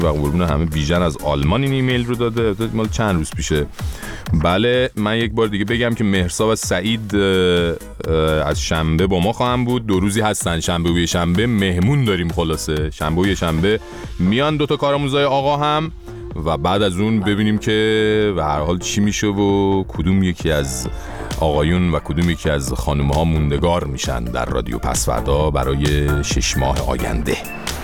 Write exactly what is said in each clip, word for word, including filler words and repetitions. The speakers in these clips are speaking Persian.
و قربون همه بیژن از آلمان این ایمیل رو داده، مال چند روز پیشه. بله من یک بار دیگه بگم که مهرسا و سعید از شنبه با ما خواهم بود، دو روزی هستن، شنبه و شنبه مهمون داریم. خلاصه شنبه و شنبه میان دوتا کارآموزای آقا هم و بعد از اون ببینیم که به هر حال چی میشه و کدوم یکی از آقایون و کدوم یکی از خانم‌ها موندگار میشن در رادیو پسوردا برای شش ماه آینده.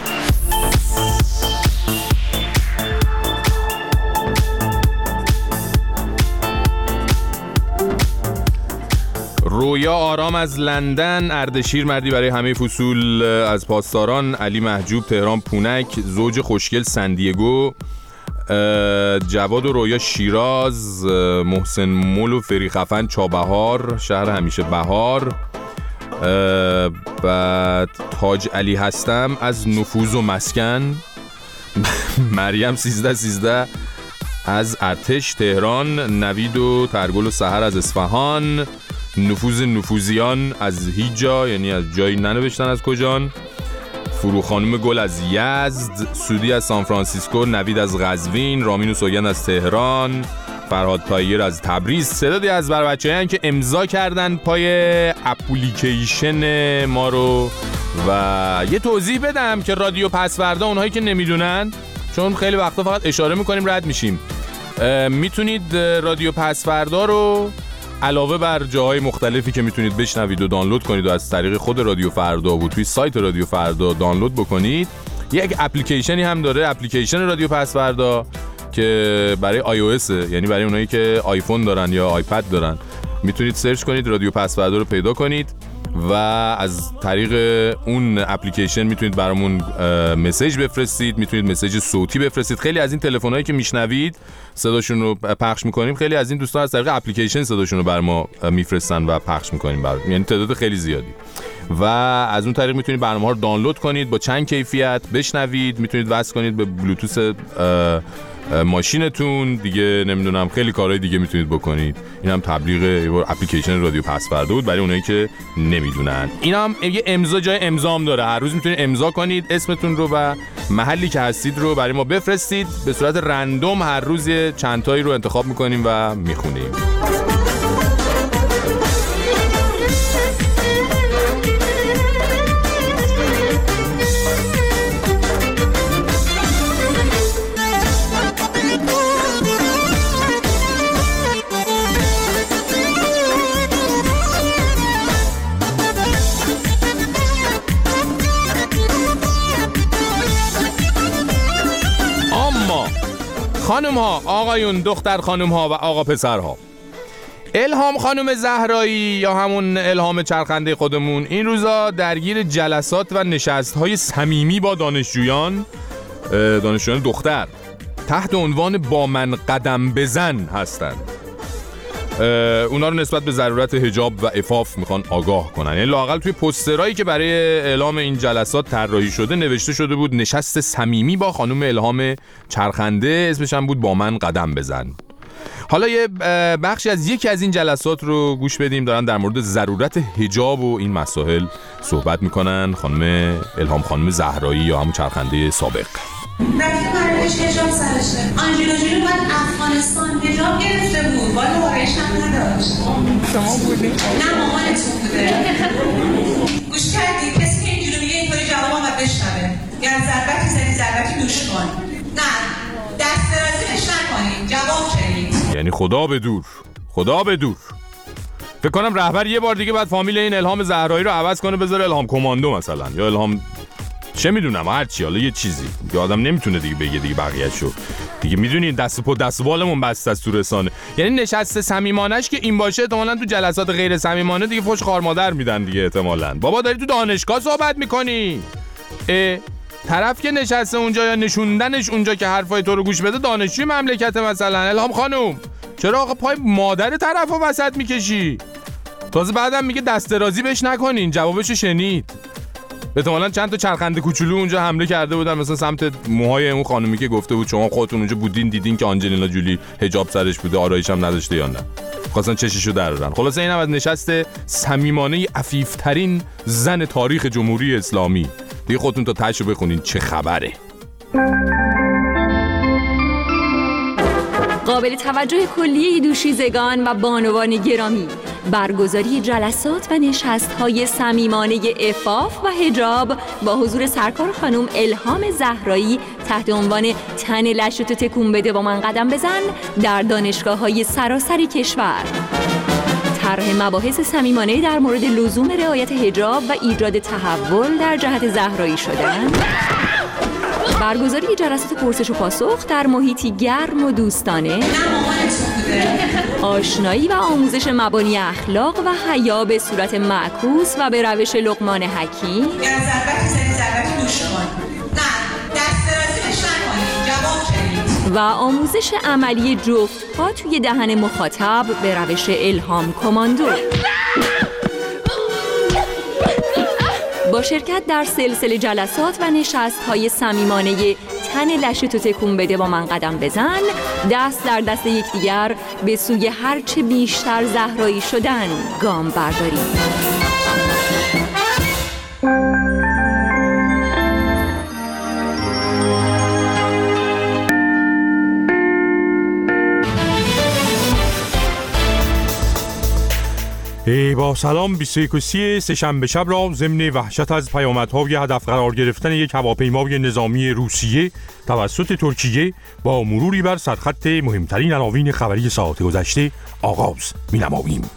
رویا آرام از لندن، اردشیر مردی برای همه فصول از پاسداران، علی محجوب تهران پونک، زوج خوشگل سندیگو، جواد و رویا شیراز، محسن مول و فری خفن چابهار شهر همیشه بهار، بعد تاج علی هستم از نفوذ و مسکن، مریم سیزده سیزده از ارتش تهران، نوید و ترگل و سحر از اصفهان، نفوذ نفوذیان از هیچ جا، یعنی از جایی ننوشتن از کجان، فرو خانم گل از یزد، سودی از سان فرانسیسکو، نوید از قزوین، رامین و سوگند از تهران، فرهاد طایر از تبریز. تعدادی از بر بچه‌هایی که امضا کردن پای اپلیکیشن ما رو. و یه توضیح بدم که رادیو پسوردا، اونهایی که نمیدونن، چون خیلی وقتا فقط اشاره میکنیم رد میشیم، میتونید رادیو پسوردا رو علاوه بر جاهای مختلفی که میتونید بشنوید و دانلود کنید و از طریق خود رادیو فردا و توی سایت رادیو فردا دانلود بکنید، یک اپلیکیشنی هم داره، اپلیکیشن رادیو پسوردا که برای آی او اس، یعنی برای اونایی که آیفون دارن یا آیپد دارن. میتونید سرچ کنید رادیو پسوردا رو پیدا کنید و از طریق اون اپلیکیشن میتونید برامون مسیج بفرستید، میتونید مسیج صوتی بفرستید. خیلی از این تلفن‌هایی که میشنوید صداشون رو پخش میکنیم، خیلی از این دوستان از طریق اپلیکیشن صداشون رو بر ما میفرستن و پخش میکنیم بر، یعنی تعداد خیلی زیادی. و از اون طریق میتونید برنامه‌ها رو دانلود کنید با چند کیفیت بشنوید، میتونید وصل کنید به بلوتوث ماشینتون دیگه، نمیدونم خیلی کارهای دیگه میتونید بکنید. این هم تبلیغ اپلیکیشن رادیو پسوردا بود برای اونایی که نمیدونن. این هم یه امضا، جای امضا هم داره، هر روز میتونید امضا کنید، اسمتون رو و محلی که هستید رو برای ما بفرستید. به صورت رندوم هر روز چند تایی رو انتخاب میکنیم و میخونیم. خانم ها، آقایون، دختر خانم ها و آقا پسر ها، الهام خانم زهرایی یا همون الهام چرخنده خودمون این روزا درگیر جلسات و نشست های صمیمی با دانشجویان دانشجویان دختر تحت عنوان با من قدم بزن هستن. اونا رو نسبت به ضرورت حجاب و عفاف میخوان آگاه کنن. یعنی لااقل توی پوسترایی که برای اعلام این جلسات طراحی شده نوشته شده بود نشست صمیمی با خانم الهام چرخنده، اسمش هم بود با من قدم بزن. حالا یه بخشی از یکی از این جلسات رو گوش بدیم، دارن در مورد ضرورت حجاب و این مسائل صحبت میکنن. خانم الهام خانم زهرایی یا همون چرخنده سابق. رفتی پرورش حجاب سرشه. آنجلینا جولی باید افغانستان حجاب گرفته بود، باید مبارش هم نداشت. شما بودی؟ نه مامانتون بوده. گوش کردی؟ کسی که اینجوری میگه اینطوری جواب هم بشنوه. گر ضربتی زدی ضربتی دوش کن. نه دست درازیش نکنید، جواب شنید. یعنی خدا به دور، خدا به دور. فکر کنم رهبر یه بار دیگه بعد فامیل این الهام زهرایی رو عوض کنه، بذاره الهام کماندو مثلا، یا الهام چه میدونم هر چی، حالا یه چیزی که آدم نمیتونه دیگه بگه دیگه بقیه‌شو دیگه. میدونین دست پا دستوالمون بسته است تو رسانه. یعنی نشست صمیمانه‌اش که این باشه احتمالاً تو جلسات غیر صمیمانه دیگه فوش خار مادر میدن دیگه احتمالاً. بابا داری تو دانشگاه صحبت میکنی، اه طرف که نشسته اونجا یا نشوندنش اونجا که حرفای تو رو گوش بده دانشجوی مملکت مثلا. الهام خانم چرا آقا پای مادر طرفو وسط میکشی؟ تازه بعدم میگه دست درازی بهش نکنین. جوابشو شنید؟ احتمالاً چند تا چرخنده کوچولو اونجا حمله کرده بودن مثلا سمت موهای اون خانومی که گفته بود شما خودتون اونجا بودین دیدین که آنجلینا جولی حجاب سرش بوده، آرایش هم نداشته یا نه، خواستن چششو درارن. خلاصه اینم از نشست صمیمانه عفیف‌ترین زن تاریخ جمهوری اسلامی. دیگه خودتون تا تاشو بخونین چه خبره. قابل توجه کلیه دوشیزگان و بانوان گرامی، برگزاری جلسات و نشست‌های صمیمانه عفاف و حجاب با حضور سرکار خانم الهام زهرایی تحت عنوان تن لشتو تکون بده با من قدم بزن در دانشگاه‌های سراسر کشور. طرح مباحث صمیمانه در مورد لزوم رعایت حجاب و ایجاد تحول در جهت زهرایی شدن. برگزاری جلسات پرسش و پاسخ در محیطی گرم و دوستانه. آشنایی و آموزش مبانی اخلاق و حیا به صورت معکوس و به روش لقمان حکیم. و آموزش عملی جفت ها توی دهن مخاطب به روش الهام کماندو. با شرکت در سلسله جلسات و نشست‌های صمیمانه تن لشتو تکون بده با من قدم بزن، دست در دست یکدیگر به سوی هرچه بیشتر زهرایی شدن گام برداریم. با سلام، بیست و یک سه شنبه شب را ضمن وحشت از پیامدهای هدف قرار گرفتن یک هواپیمای نظامی روسیه توسط ترکیه با مروری بر سرخط مهمترین عناوین خبری ساعت گذشته آغاز می‌نماییم.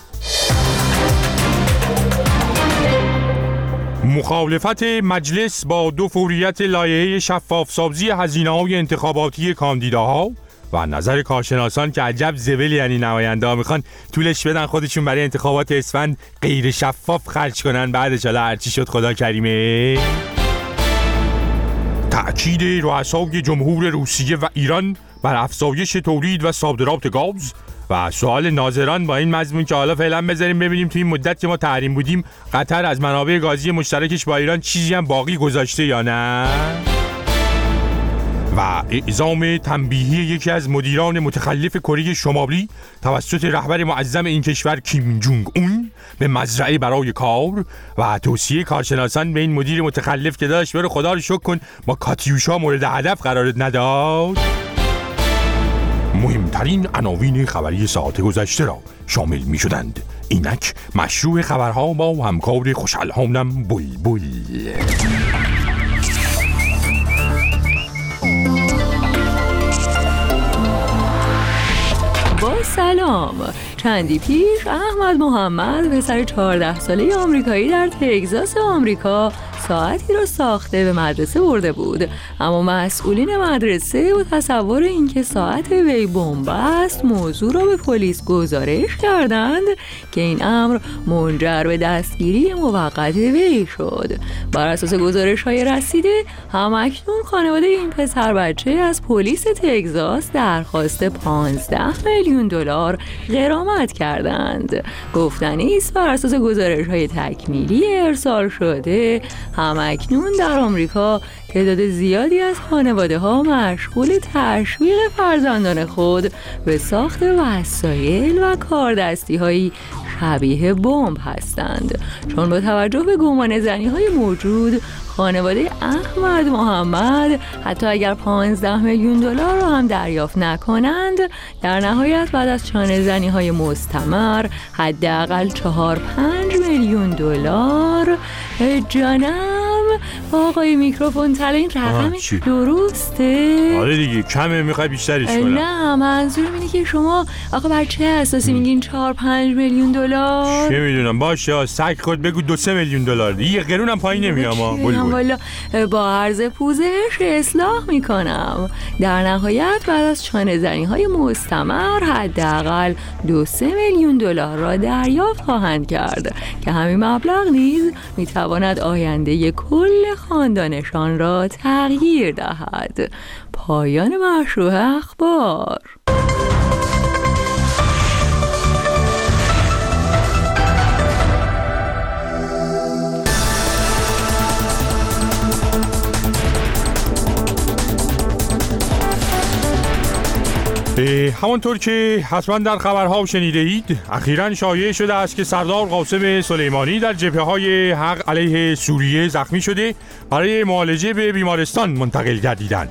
مخالفت مجلس با دو فوریت لایحه شفاف‌سازی هزینه‌های انتخاباتی کاندیداها و نظر کارشناسان که عجب زبل، یعنی نماینده‌ها میخوان طولش بدن خودشون برای انتخابات اسفند غیر شفاف خرج کنن، بعدش حالا هرچی شد خدا کریمه. تأکید رؤسای جمهور روسیه و ایران بر افزایش تولید و صادرات گاز و سوال ناظران با این مضمون که حالا فعلا بذاریم ببینیم توی این مدت که ما تحریم بودیم قطر از منابع گازی مشترکش با ایران چیزی هم باقی گذاشته یا نه. و اعزام تنبیهی یکی از مدیران متخلف کره شمالی توسط رهبر معظم این کشور کیم جونگ اون به مزرعه برای کار و توصیه کارشناسان به این مدیر متخلف که داشت بره خدا رو شکر کن با کاتیوشا مورد هدف قرار نداد. مهمترین عناوین خبری ساعت گذشته را شامل می شدند. اینک مشروع خبرها با همکار خوش‌الحانم بلبل. با سلام. چندی پیش احمد محمد پسر چهارده ساله آمریکایی در تگزاس آمریکا ساعتی را ساخته به مدرسه برده بود، اما مسئولین مدرسه با تصور اینکه ساعت وی بمب است موضوع را به پلیس گزارش کردند که این امر منجر به دستگیری موقت وی شد. بر اساس گزارش‌های رسیده همکنون خانواده این پسر بچه از پلیس تگزاس درخواست پانزده میلیون دلار غرامت کردند. گفتنی است بر اساس گزارش‌های تکمیلی ارسال شده همکنون در آمریکا تعداد زیادی از خانواده‌ها مشغول تشویق فرزندان خود به ساخت وسایل و کاردستی‌هایی شبیه بمب هستند، چون با توجه به گمان زنی‌های موجود خانواده احمد محمد حتی اگر پانزده میلیون دلار را هم دریافت نکنند، در نهایت بعد از چانه زنی‌های مستمر حداقل چهار پنج میلیون دلار. جانم آقای میکروفون تله این رقمش درسته؟ آره دیگه کمه، میخوای بیشترش کنم؟ نه منظورم اینه که شما آقا بر چه اساسی میگین چهار پنج میلیون دلار؟ چه میدونم، باشه سگ خود بگو دو سه میلیون دلار، یه قرونم پایین نمیام. والا با عرض پوزش اصلاح میکنم. در نهایت بعد از چانه زنی های مستمر حداقل دو سه میلیون دلار را دریافت خواهند کرد که همین مبلغ نیز میتواند آینده کل خاندانشان را تغییر دهد. پایان مشروع اخبار. همانطور که حتما در خبرها شنیده اید، اخیراً شایع شده است که سردار قاسم سلیمانی در جبهه‌های حق علیه سوریه زخمی شده برای معالجه به بیمارستان منتقل گردیدند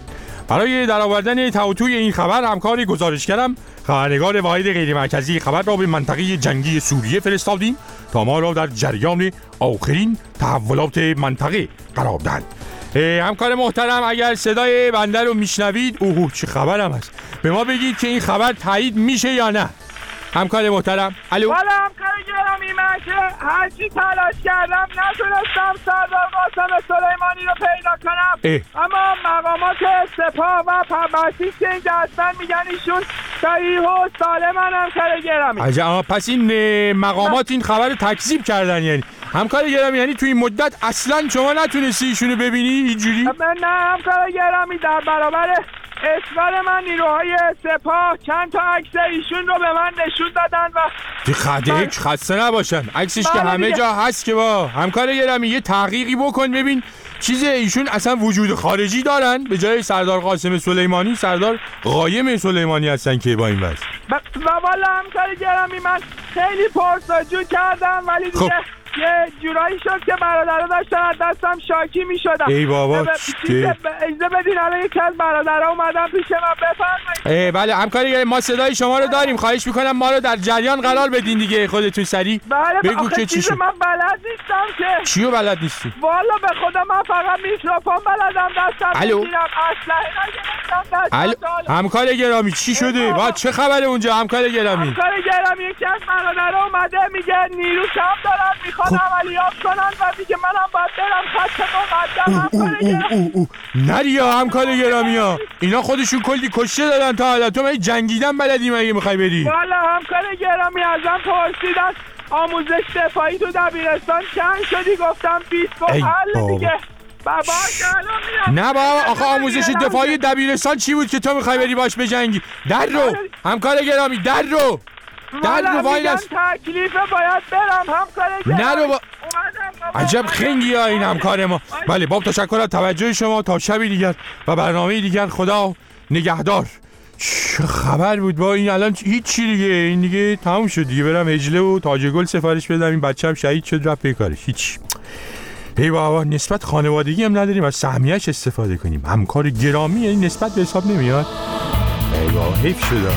برای درآوردن توی این خبر همکار گزارشگرم خبرنگار واحد غیر مرکزی خبر را به منطقه جنگی سوریه فرستادیم تا ما را در جریان آخرین تحولات منطقه قرار دهند. همکار محترم اگر صدای بنده رو میشنوید، اوه چه خبرم هست، به ما بگید که این خبر تایید میشه یا نه. همکار محترم الو. والا همکار گرامی، من که هرچی تلاش کردم نتونستم سردار قاسم سلیمانی رو پیدا کنم. اه. اما مقامات سپاه و پربسیج که اینجا هستن میگن ایشون صحیح و سالمن. همکار گرامی عجب، پس این مقامات این خبر رو تکذیب کردن یعنی؟ همکار گرامی یعنی تو این مدت اصلا شما نتونستی ایشونو ببینی اینجوری؟ نه همکار گرامی، در برابر اصرار من نیروهای سپاه چند تا عکس ایشون رو به من نشون دادن و که خدک خسته نباشن. عکسش که همه جا هست که با همکار گرامی یه تحقیقی بکن ببین چیز ایشون اصلا وجود خارجی دارن به جای سردار قاسم سلیمانی سردار قایم سلیمانی هستن که با این وضع. و والا همکار گرامی من خیلی پرسجو کردم ولی دیگه خب. یه جورایی شد که برادرها داشتن از دستم شاکی می شدم. ای بابا چه اجازه بدین الان یکی از برادرها اومدن پیش من. بفرمایید. بله همکاری گرامی، ما صدای شما رو داریم، خواهش میکنم ما رو در جریان قرار بدین دیگه خودتون سریع. بله بگو که چی شد. من بلد نیستم که. چیو بلد نیستی؟ والا به خدا من فقط میکروفون بلدم دستم بگیرم، اسلحه نگرفتم دستم. همکار گرامی چی شده؟ با چه خبره اونجا همکار گرامی؟ همکار گرامی یکی از برادرها اومده میگه نیرو کم دارن میخوان عملیات کنن و دیگه منم باید برم خط مقدم. همکار گرامی نریا همکار گرامی ها اینا خودشون کلی کشته دادن تا حالا، تو من جنگیدن بلدی مگه میخوای بری؟ والا همکار گرامی ازم پرسیدن آموزش دفاعی تو دبیرستان چند شدی؟ گفتم بیست و حل دیگه. بابا الان نه بابا آخه آموزش دفاعی دبیرستان چی بود که تو میخوای بری باش بجنگی؟ در رو همکار گرامی در رو در رو وای نست تکلیفه باید برم همکار گرامی. نه رو با... عجب خنگی ها این همکار ما. بله با تشکر از توجه شما، تا شبی دیگر و برنامه دیگر خدا نگهدار. چه خبر بود با این؟ الان هیچی دیگه، این دیگه تموم شد دیگه، برم هجله و تاج گل سفارش بدم، این بچه‌م شهید شد رفت به کارش. هیچ ای بابا نسبت خانوادگی هم نداریم از سهمیه‌اش استفاده کنیم. همکار گرامی یعنی نسبت به حساب نمیاد. ای بابا حیف شد.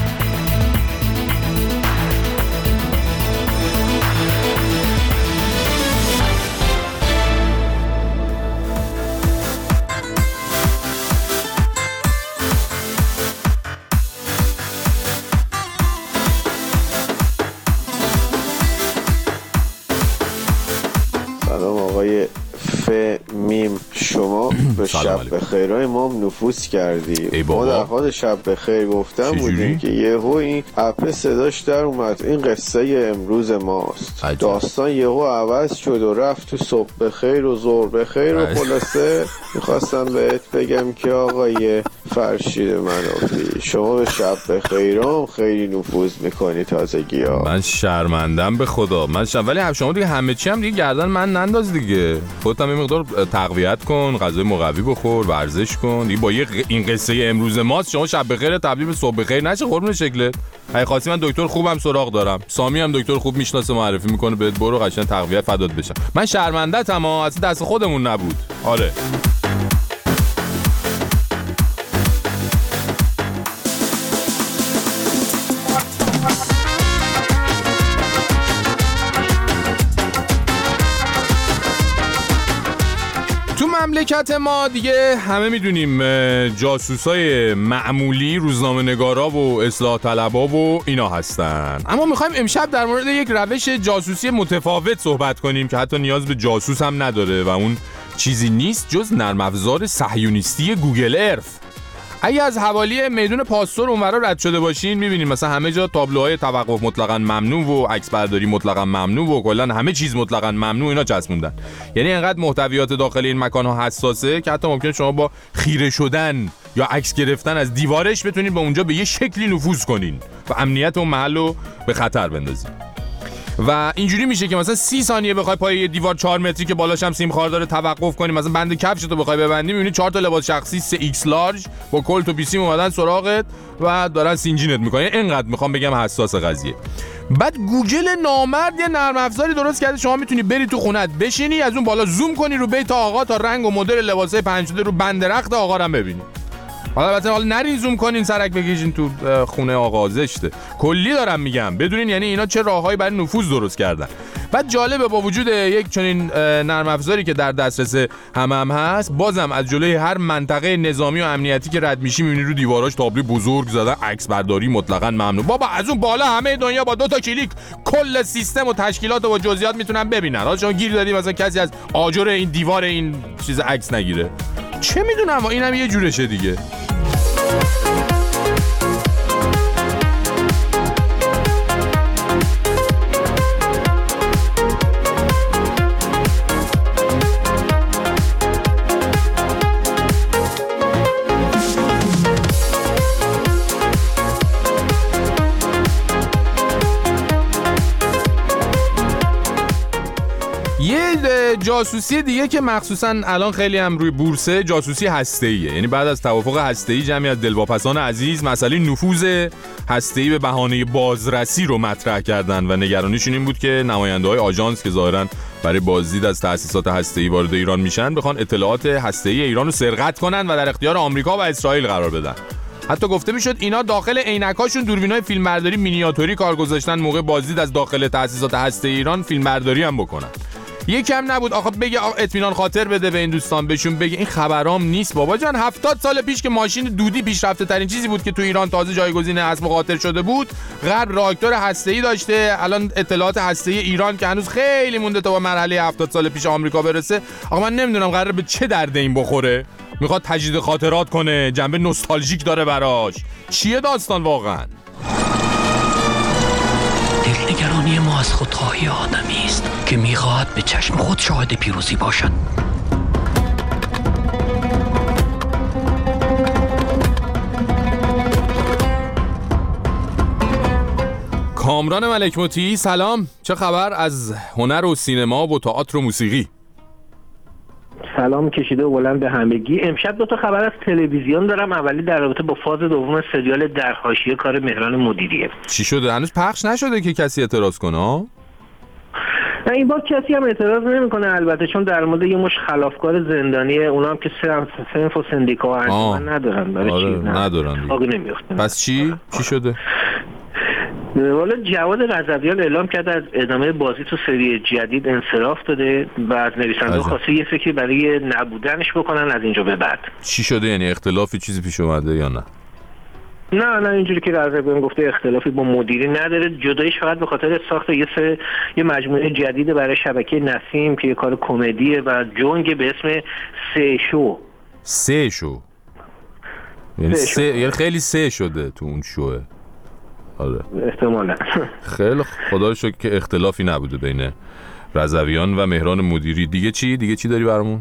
میم شما به شب بخیرهای ما هم نفوذ کردی. ما در حال شب بخیر گفتم بودیم که یهو این اپ صداش در اومد این قصه امروز ماست. عجب. داستان یهو عوض شد و رفت تو صبح بخیر و ظهر بخیر و خلاصه میخواستم بهت بگم که آقای فرشید منافی شما به شب بخیرام خیلی نفوذ میکنی تازگی ها. من شرمندم به خدا، من شرم. ولی شما دیگه همه چی هم دیگه گردن من ننداز دیگه، خودت هم یه مقدار تقویت کن، غذای مقوی بخور، ورزش کن دیگه. با یه این قصه امروز ماست شما شب بخیر تبدیل به صبح بخیر نشه قربون شکلت. اگه خواستی من دکتر خوبم سراغ دارم، سامی هم دکتر خوب میشناسه معرفی میکنه بهت، برو قشنگ تقویت فدات بشم. من شرمنده‌ام، اصلا دست خودمون نبود. آره مملکت ما دیگه همه میدونیم جاسوسای معمولی، روزنامه نگارا و اصلاح طلبا و اینا هستن، اما میخوایم امشب در مورد یک روش جاسوسی متفاوت صحبت کنیم که حتی نیاز به جاسوس هم نداره و اون چیزی نیست جز نرم افزار صهیونیستی گوگل ارث. اگه از حوالی میدون پاستور اونورا رد شده باشین میبینین مثلا همه جا تابلوهای توقف مطلقاً ممنوع و عکس برداری مطلقاً ممنوع و کلاً همه چیز مطلقاً ممنوع اینا چسبوندن. یعنی انقدر محتویات داخل این مکان‌ها حساسه که حتی ممکنه شما با خیره شدن یا عکس گرفتن از دیوارش بتونین به اونجا به یه شکلی نفوذ کنین و امنیت اون محلو به خطر بندازین. و اینجوری میشه که مثلا سی ثانیه بخوای پای یه دیوار چهار متری که بالاش هم سیم خار داره توقف کنی، مثلا بند کفشتو بخوای ببندی میبینی چهار تا لباس شخصی سه ایکس لارج با کلت و پیسیم اومدن سراغت و دارن سینجینت میکنن. اینقدر میخوام بگم حساس قضیه. بعد گوگل نامرد یه نرم افزاری درست کرده شما میتونی بری تو خونت بشینی از اون بالا زوم کنی رو بیت آقا تا رنگ و مدل لباسای پنج شده رو بند رخت آقا رو ببینی. حالا البته حالا نرین زوم کنین سرک بکشین تو خونه آقا، زشته. کلی دارم میگم بدونین یعنی اینا چه راههایی برای نفوذ درست کردن. بعد جالبه با وجود یک چنین نرم افزاری که در دسترس همه هم هست، بازم از جلوی هر منطقه نظامی و امنیتی که رد میشی میبینی رو دیواراش تابلو بزرگ زدن عکس برداری مطلقاً ممنوع. بابا از اون بالا همه دنیا با دو تا کلیک کل سیستم و تشکیلات و جزئیات میتونن ببینن. حالا شما گیر دادی مثلا کسی از آجر این دیوار این چیز عکس نگیره، چه میدونم، اینم یه جورشه دیگه. جاسوسی دیگه که مخصوصا الان خیلی هم روی بورسه، جاسوسی هسته‌ایه. یعنی بعد از توافق هسته‌ای جمعی از دلواپسان عزیز مسئله نفوذ هسته‌ای به بهانه بازرسی رو مطرح کردن و نگرانیشون این بود که نماینده‌های آژانس که ظاهراً برای بازدید از تأسیسات هسته‌ای وارد ایران میشن بخوان اطلاعات هسته‌ای ایران رو سرقت کنن و در اختیار آمریکا و اسرائیل قرار بدن. حتی گفته میشد اینا داخل عینکاشون دوربینای فیلمبرداری مینیاتوری کار گذاشتن موقع بازدید از داخل تأسیسات هسته‌ای ایران فیلمبرداری هم بکنن. یکم نبود آخه بگه اطمینان خاطر بده به این دوستان، بهشون بگه این خبرام نیست بابا جان. هفتاد سال پیش که ماشین دودی پیشرفته ترین چیزی بود که تو ایران تازه جایگزین اسب خاطر شده بود، غرب راکتور هسته‌ای داشته. الان اطلاعات هسته‌ای ایران که هنوز خیلی مونده تا به مرحله هفتاد سال پیش آمریکا برسه. آقا من نمیدونم قراره به چه درد این بخوره. میخواد تجدید خاطرات کنه، جنبه نوستالژیک داره براش. چیه داستان واقعا؟ دلنگرانی ما از خودخواهی آدمی است که میخواهد به چشم خود شاهد پیروزی باشد. کامران ملک مطیعی سلام، چه خبر از هنر و سینما و تئاتر و موسیقی؟ سلام کشیده و بلند به همگی. امشب دو تا خبر از تلویزیون دارم. اولی در رابطه با فاز دوم سریال در حاشیه کار مهران مدیریه. چی شده؟ هنوز پخش نشده که کسی اعتراض کنه ها؟ نه این بار کسی هم اعتراض نمیکنه البته، چون در مورد یه مش خلافکار زندانیه، اونا هم که صنف و سندیکا و انجمن ندارن. برای آره چی؟ ندارن. باقی نمیافتن. پس چی؟ چی شده؟ والا جواد رضویان اعلام کرده از ادامه بازی تو سری جدید انصراف داده و از نویسنده خواسته یه فکری برای نبودنش بکنن از اینجا به بعد. چی شده؟ یعنی اختلافی چیزی پیش اومده یا نه؟ نه نه اینجوری که رضویان گفته اختلافی با مدیری نداره، جداییش فقط به خاطر ساخت یه سه یه مجموعه جدید برای شبکه نسیم که یه کار کمدیه و جنگ به اسم سه شو. سه شو یعنی سه, سه... یعنی خیلی سه شده تو اون شوه. آره احتمالا. خیلی خدا رو شکر که اختلافی نبوده بین رضویان و مهران مدیری. دیگه چی؟ دیگه چی داری برامون؟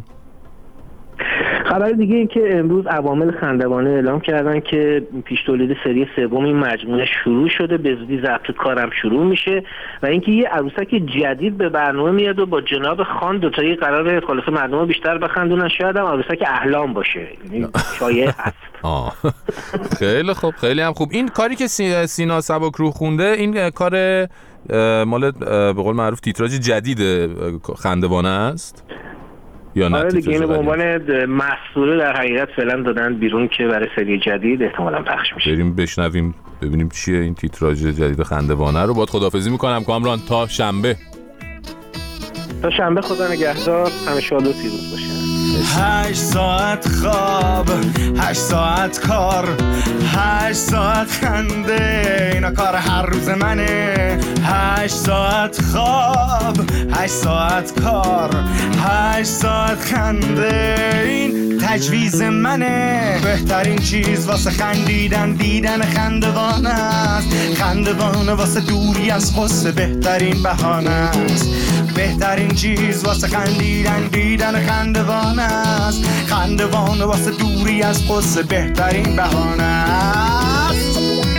خبر دیگه این که امروز عوامل خندوانه اعلام کردن که پیش تولید سری سوم این مجموعه شروع شده، به زودی ضبط کارم شروع میشه و اینکه یه عروسک جدید به برنامه میاد و با جناب خان دوتایی قراره خلاص مردم بیشتر بخندونن. شاید هم عروسک احلام باشه، یعنی شایع هست. آه خیلی خوب، خیلی هم خوب. این کاری که سینا سبکروح خونده این کار مال به قول معروف تیتراژ جدید خندوانه است یا نه؟ آره دیگه اینو به عنوان محصول در حقیقت فعلا دادن بیرون که برای سری جدید احتمالاً پخش میشه. بریم بشنویم ببینیم چیه این تیتراژ جدید خندوانه رو. باید خداحافظی میکنم کامران تا شنبه. تا شنبه خدا نگهدار، همه شاد و پیروز باشین. هشت ساعت خواب، هشت ساعت کار، هشت ساعت خنده، اینا کار هر روز منه. هشت ساعت خواب، هشت ساعت کار، هشت ساعت خنده، این تجویز منه. بهترین چیز واسه خندیدن دیدن خندوانه است. خندوانه واسه دوری از غصه بهترین بهانه است. بهترین چیز واسه خندیدن دیدن خندوانه است. خندوانه واسه دوری از غصه بهترین بهانه است.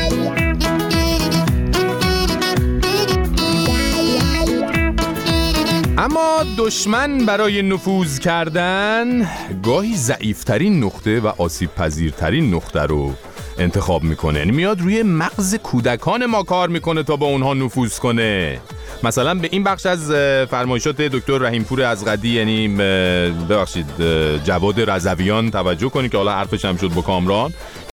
اما دشمن برای نفوذ کردن گاهی ضعیفترین نقطه و آسیب پذیرترین نقطه رو انتخاب میکنه. یعنی میاد روی مغز کودکان ما کار میکنه تا با اونها نفوذ کنه. مثلا به این بخش از فرمایشات دکتر رحیمپور ازغدی، یعنی ببخشید جواد رضویان توجه کنید که حالا حرفش هم شد با کامران،